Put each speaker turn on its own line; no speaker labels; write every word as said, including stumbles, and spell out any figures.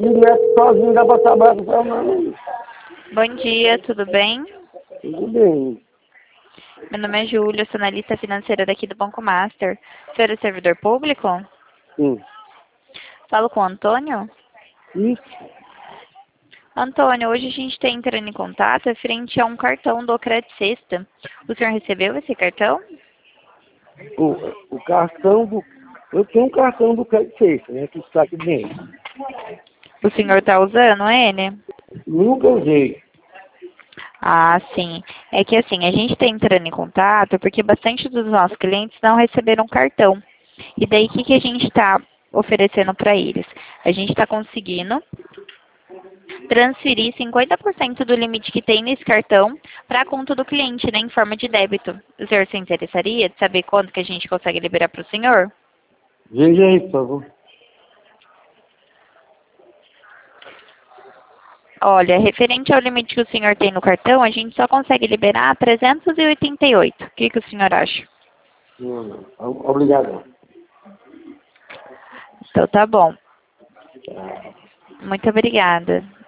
direto sozinho, dá pra trabalhar com essa mãe.
Bom dia, tudo bem?
Tudo bem.
Meu nome é Júlia, sou analista financeira daqui do Banco Master. O senhor é servidor público?
Sim.
Falo com o Antônio?
Isso.
Antônio, hoje a gente está entrando em contato referente a um cartão do Credit Sexta. O senhor recebeu esse cartão?
O, o cartão do... Eu tenho um cartão do Credit Sexta, né? Que está aqui dentro.
O senhor está usando ele?
Nunca usei.
Ah, sim. É que assim, a gente está entrando em contato porque bastante dos nossos clientes não receberam cartão. E daí, o que, que a gente está oferecendo para eles? A gente está conseguindo transferir cinquenta por cento do limite que tem nesse cartão para a conta do cliente, né, em forma de débito. O senhor se interessaria de saber quanto que a gente consegue liberar para o senhor?
Veja aí, por favor.
Olha, referente ao limite que o senhor tem no cartão, a gente só consegue liberar trezentos e oitenta e oito. O que, que o senhor acha?
Não, não. Obrigado.
Então tá bom. Muito obrigada.